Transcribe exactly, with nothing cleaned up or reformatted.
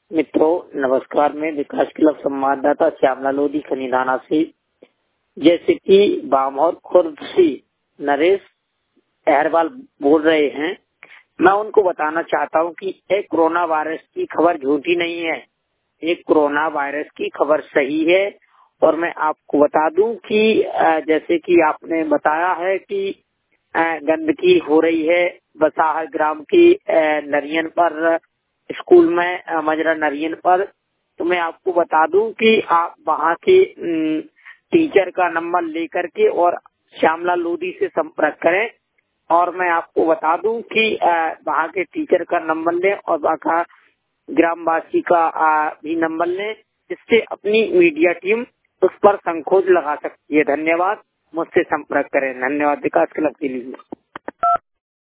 मित्रों नमस्कार। मैं विकास क्लब संवाददाता श्यामला लोधी खनीदाना से, जैसे कि बामौर खुर्द से नरेश अहरवाल बोल रहे हैं। मैं उनको बताना चाहता हूं कि एक कोरोना वायरस की खबर झूठी नहीं है, एक कोरोना वायरस की खबर सही है। और मैं आपको बता दूं कि जैसे कि आपने बताया है कि गंदगी हो रही है बसाहर ग्राम की नरियन पर, स्कूल में मजरा नरियन पर, तो मैं आपको बता दूं कि आप वहां के टीचर का नंबर लेकर के और श्यामला लोधी से संपर्क करें। और मैं आपको बता दूं कि वहाँ के टीचर का नंबर लें और वहाँ का ग्रामवासी का भी नंबर लें, जिससे अपनी मीडिया टीम उस पर संकोच लगा सकती है। धन्यवाद। मुझसे संपर्क करें। धन्यवाद। विकास क्लब के लिए।